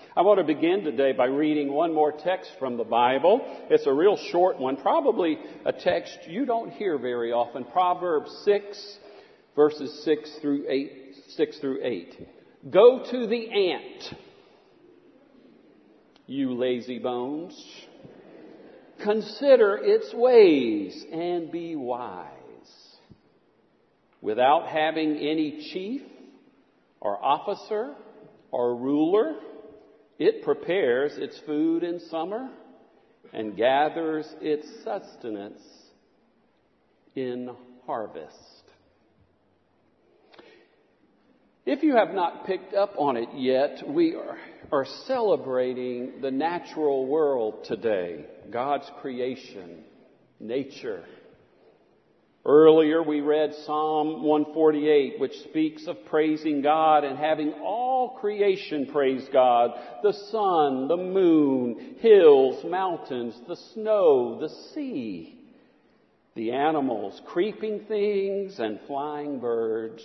I want to begin today by reading one more text from the Bible. It's a real short one, probably a text you don't hear very often. Proverbs 6, verses 6 through 8. Go to the ant, you lazy bones. Consider its ways and be wise. Without having any chief or officer or ruler, it prepares its food in summer and gathers its sustenance in harvest. If you have not picked up on it yet, we are celebrating the natural world today, God's creation, nature. Earlier we read Psalm 148, which speaks of praising God and having all creation praise God. The sun, the moon, hills, mountains, the snow, the sea, the animals, creeping things, and flying birds.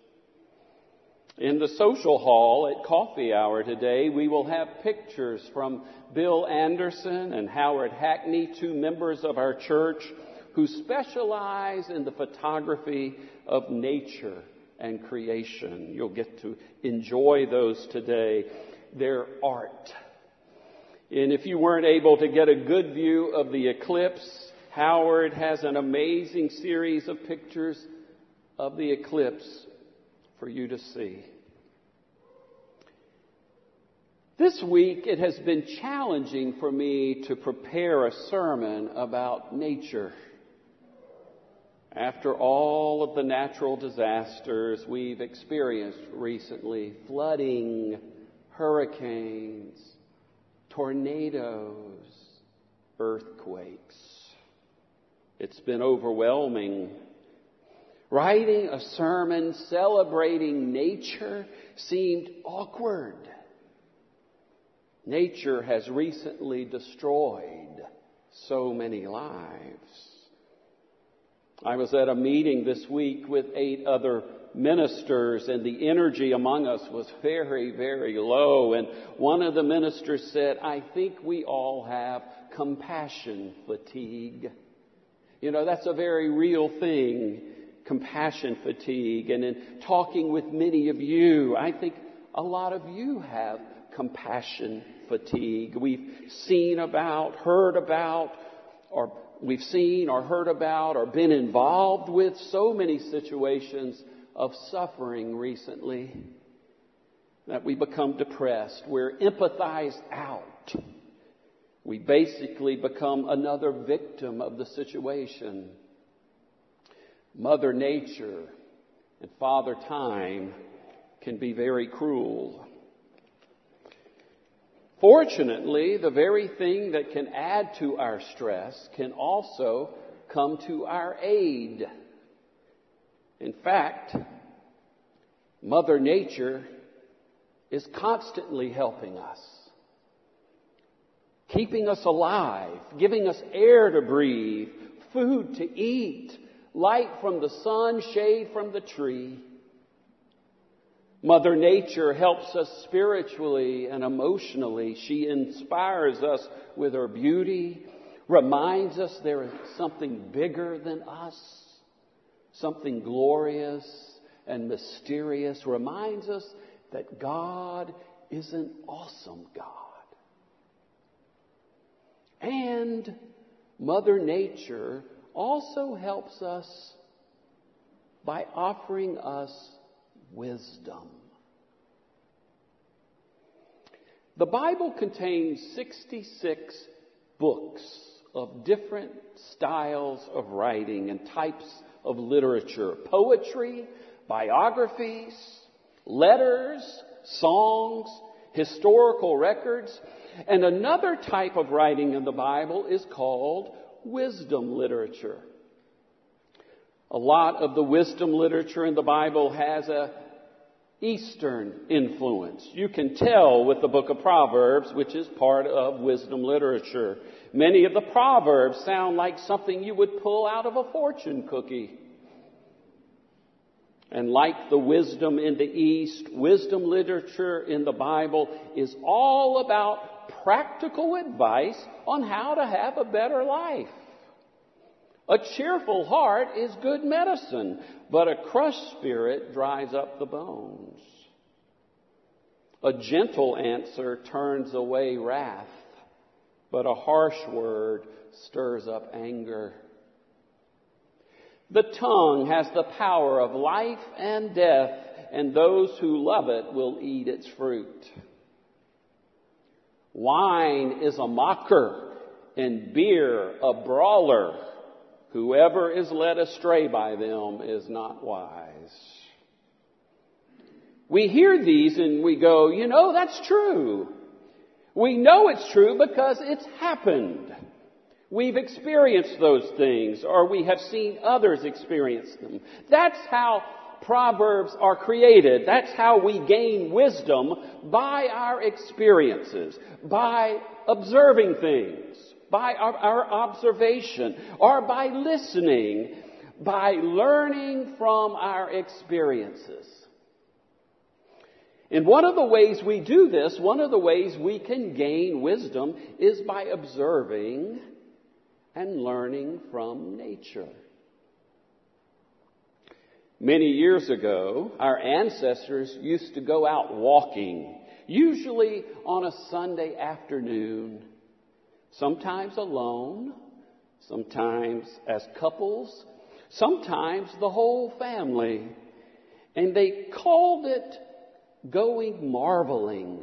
In the social hall at coffee hour today, we will have pictures from Bill Anderson and Howard Hackney, two members of our church who specialize in the photography of nature and creation. You'll get to enjoy those today. They're art. And if you weren't able to get a good view of the eclipse, Howard has an amazing series of pictures of the eclipse for you to see. This week it has been challenging for me to prepare a sermon about nature. After all of the natural disasters we've experienced recently, flooding, hurricanes, tornadoes, earthquakes, it's been overwhelming. Writing a sermon celebrating nature seemed awkward. Nature has recently destroyed so many lives. I was at a meeting this week with 8 other ministers, and the energy among us was very, very low. And one of the ministers said, I think we all have compassion fatigue. You know, that's a very real thing, compassion fatigue. And in talking with many of you, I think a lot of you have compassion fatigue. We've seen about, heard about, or we've seen or heard about or been involved with so many situations of suffering recently that we become depressed. We're empathized out. We basically become another victim of the situation. Mother Nature and Father Time can be very cruel. Fortunately, the very thing that can add to our stress can also come to our aid. In fact, Mother Nature is constantly helping us, keeping us alive, giving us air to breathe, food to eat, light from the sun, shade from the tree. Mother Nature helps us spiritually and emotionally. She inspires us with her beauty, reminds us there is something bigger than us, something glorious and mysterious, reminds us that God is an awesome God. And Mother Nature also helps us by offering us wisdom. The Bible contains 66 books of different styles of writing and types of literature. Poetry, biographies, letters, songs, historical records. And another type of writing in the Bible is called wisdom literature. A lot of the wisdom literature in the Bible has a Eastern influence. You can tell with the book of Proverbs, which is part of wisdom literature. Many of the Proverbs sound like something you would pull out of a fortune cookie. And like the wisdom in the East, wisdom literature in the Bible is all about practical advice on how to have a better life. A cheerful heart is good medicine, but a crushed spirit dries up the bones. A gentle answer turns away wrath, but a harsh word stirs up anger. The tongue has the power of life and death, and those who love it will eat its fruit. Wine is a mocker, and beer a brawler. Whoever is led astray by them is not wise. We hear these and we go, that's true. We know it's true because it's happened. We've experienced those things, or we have seen others experience them. That's how Proverbs are created. That's how we gain wisdom, by our experiences, by observing things, by our observation, or by listening, by learning from our experiences. And one of the ways we do this, one of the ways we can gain wisdom, is by observing and learning from nature. Many years ago, our ancestors used to go out walking, usually on a Sunday afternoon, sometimes alone, sometimes as couples, sometimes the whole family. And they called it going marveling.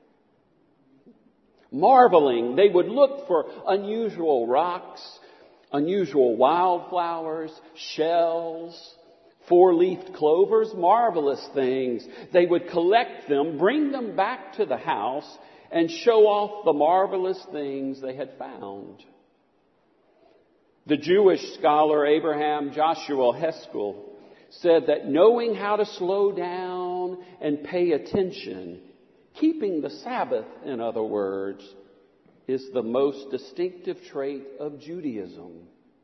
Marveling. They would look for unusual rocks, unusual wildflowers, shells, four-leafed clovers, marvelous things. They would collect them, bring them back to the house, and show off the marvelous things they had found. The Jewish scholar Abraham Joshua Heskel said that knowing how to slow down and pay attention, keeping the Sabbath, in other words, is the most distinctive trait of Judaism.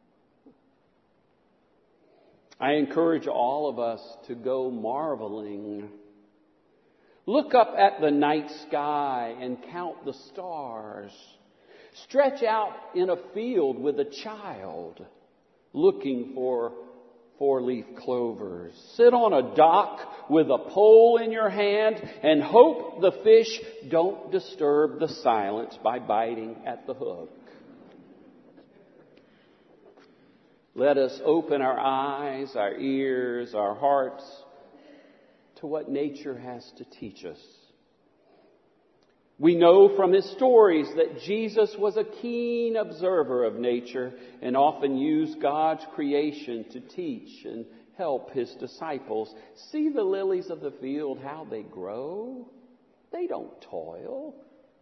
I encourage all of us to go marveling. Look up at the night sky and count the stars. Stretch out in a field with a child looking for four-leaf clovers. Sit on a dock with a pole in your hand and hope the fish don't disturb the silence by biting at the hook. Let us open our eyes, our ears, our hearts to what nature has to teach us. We know from his stories that Jesus was a keen observer of nature and often used God's creation to teach and help his disciples. See the lilies of the field, how they grow. They don't toil.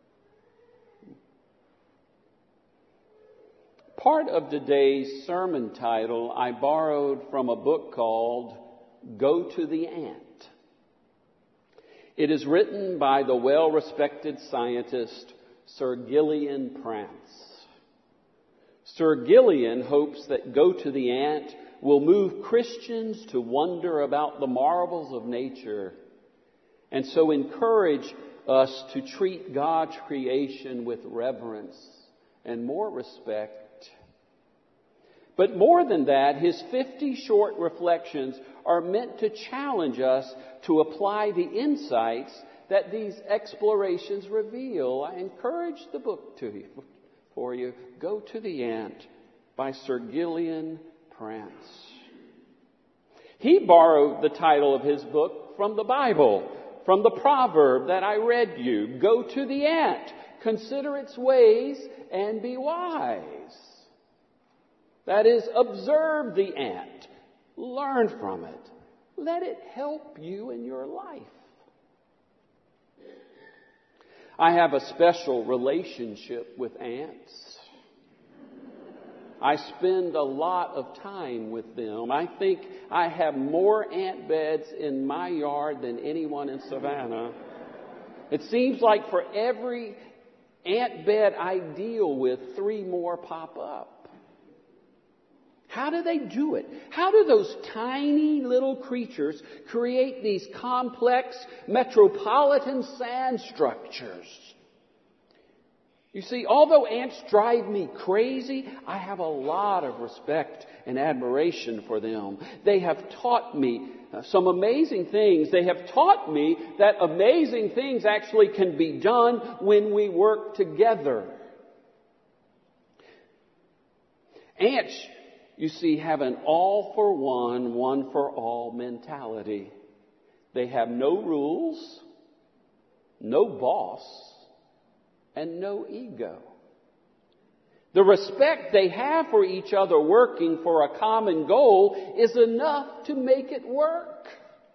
Part of today's sermon title I borrowed from a book called Go to the Ant. It is written by the well-respected scientist Sir Gillian Prance. Sir Gillian hopes that Go to the Ant will move Christians to wonder about the marvels of nature and so encourage us to treat God's creation with reverence and more respect. But more than that, his 50 short reflections are meant to challenge us to apply the insights that these explorations reveal. I encourage the book for you. Go to the Ant by Sir Gillian Prance. He borrowed the title of his book from the Bible, from the proverb that I read you. Go to the ant, consider its ways, and be wise. That is, observe the ant. Learn from it. Let it help you in your life. I have a special relationship with ants. I spend a lot of time with them. I think I have more ant beds in my yard than anyone in Savannah. It seems like for every ant bed I deal with, 3 more pop up. How do they do it? How do those tiny little creatures create these complex metropolitan sand structures? You see, although ants drive me crazy, I have a lot of respect and admiration for them. They have taught me some amazing things. They have taught me that amazing things actually can be done when we work together. Ants, you see, have an all for one, one for all mentality. They have no rules, no boss, and no ego. The respect they have for each other working for a common goal is enough to make it work.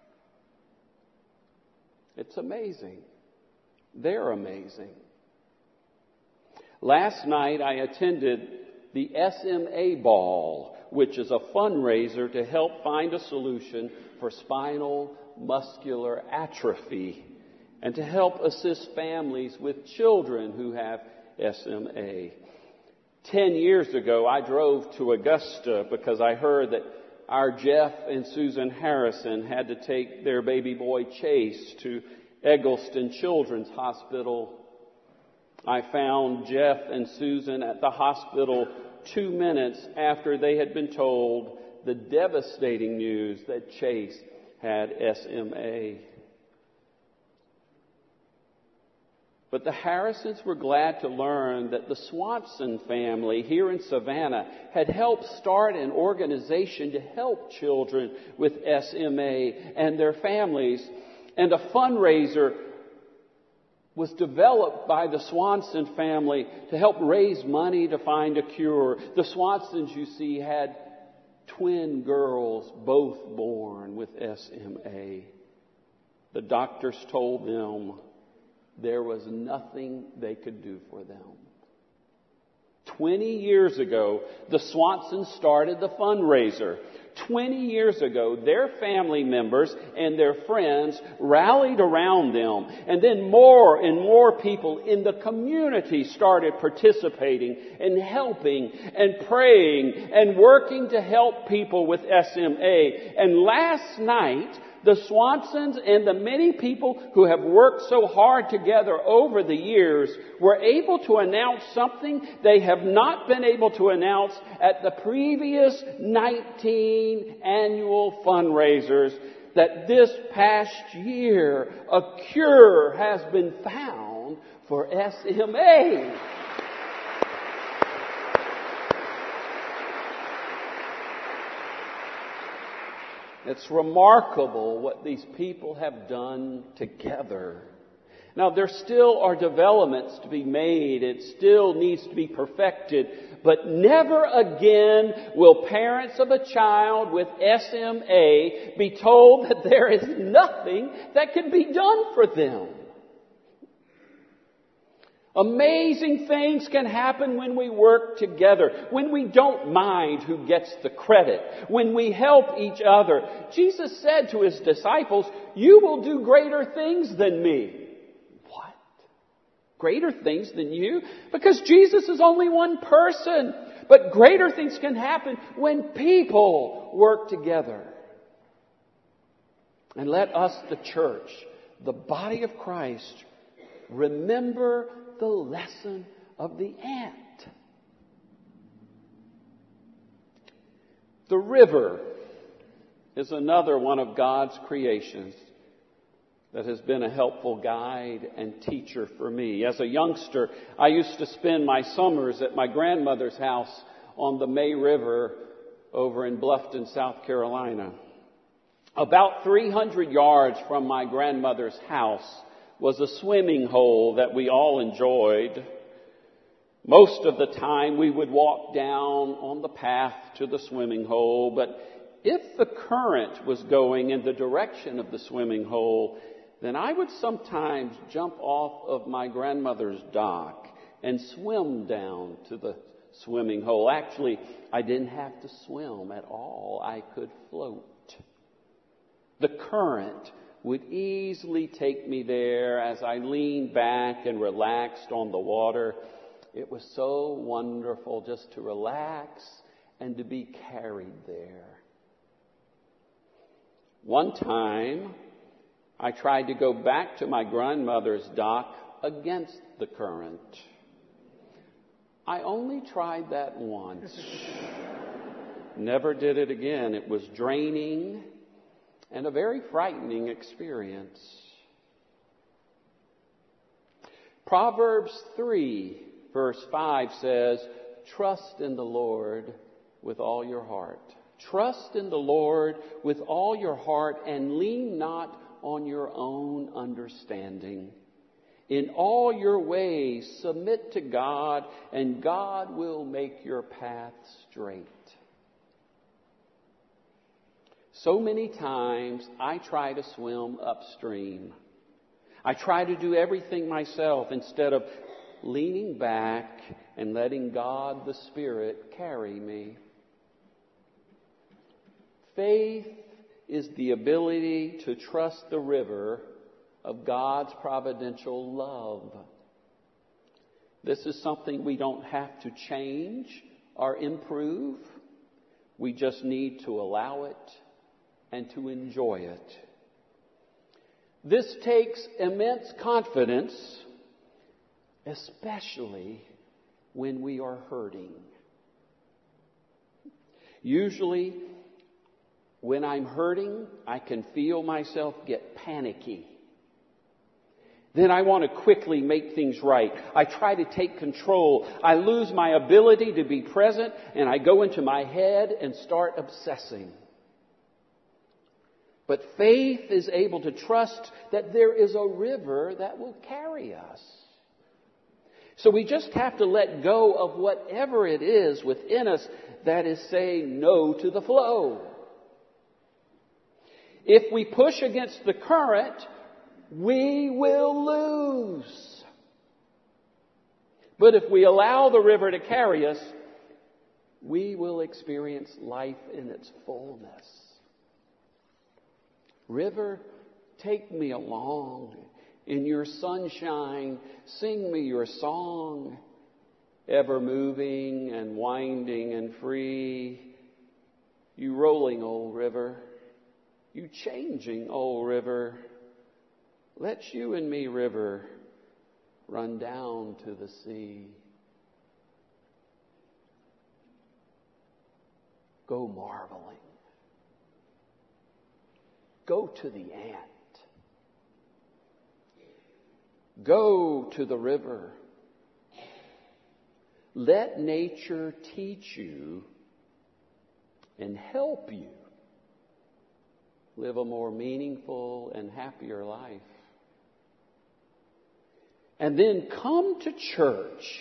It's amazing. They're amazing. Last night I attended the SMA Ball, which is a fundraiser to help find a solution for spinal muscular atrophy and to help assist families with children who have SMA. 10 years ago, I drove to Augusta because I heard that our Jeff and Susan Harrison had to take their baby boy Chase to Eggleston Children's Hospital. I found Jeff and Susan at the hospital 2 minutes after they had been told the devastating news that Chase had SMA. But the Harrisons were glad to learn that the Swanson family here in Savannah had helped start an organization to help children with SMA and their families. And a fundraiser was developed by the Swanson family to help raise money to find a cure. The Swansons, you see, had twin girls, both born with SMA. The doctors told them there was nothing they could do for them. 20 years ago, the Swansons started the fundraiser. 20 years ago, their family members and their friends rallied around them. And then more and more people in the community started participating and helping and praying and working to help people with SMA. And last night, the Swansons and the many people who have worked so hard together over the years were able to announce something they have not been able to announce at the previous 19 annual fundraisers, that this past year a cure has been found for SMA. It's remarkable what these people have done together. Now, there still are developments to be made. It still needs to be perfected. But never again will parents of a child with SMA be told that there is nothing that can be done for them. Amazing things can happen when we work together, when we don't mind who gets the credit, when we help each other. Jesus said to His disciples, "You will do greater things than me." What? Greater things than you? Because Jesus is only one person. But greater things can happen when people work together. And let us, the church, the body of Christ, remember the lesson of the ant. The river is another one of God's creations that has been a helpful guide and teacher for me. As a youngster, I used to spend my summers at my grandmother's house on the May River over in Bluffton, South Carolina. About 300 yards from my grandmother's house was a swimming hole that we all enjoyed. Most of the time we would walk down on the path to the swimming hole, but if the current was going in the direction of the swimming hole, then I would sometimes jump off of my grandmother's dock and swim down to the swimming hole. Actually, I didn't have to swim at all. I could float. The current would easily take me there as I leaned back and relaxed on the water. It was so wonderful just to relax and to be carried there. One time, I tried to go back to my grandmother's dock against the current. I only tried that once. Never did it again. It was draining and a very frightening experience. Proverbs 3, verse 5 says, "Trust in the Lord with all your heart." Trust in the Lord with all your heart and lean not on your own understanding. In all your ways submit to God, and God will make your path straight. So many times I try to swim upstream. I try to do everything myself instead of leaning back and letting God, the Spirit, carry me. Faith is the ability to trust the river of God's providential love. This is something we don't have to change or improve. We just need to allow it and to enjoy it. This takes immense confidence, especially when we are hurting. Usually, when I'm hurting, I can feel myself get panicky. Then I want to quickly make things right. I try to take control. I lose my ability to be present, and I go into my head and start obsessing. But faith is able to trust that there is a river that will carry us. So we just have to let go of whatever it is within us that is saying no to the flow. If we push against the current, we will lose. But if we allow the river to carry us, we will experience life in its fullness. River, take me along. In your sunshine, sing me your song. Ever moving and winding and free. You rolling old river. You changing old river. Let you and me, river, run down to the sea. Go marveling. Go to the ant. Go to the river. Let nature teach you and help you live a more meaningful and happier life. And then come to church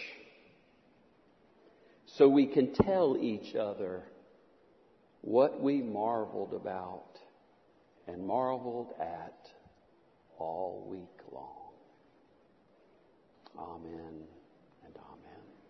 so we can tell each other what we marveled about and marveled at all week long. Amen and amen.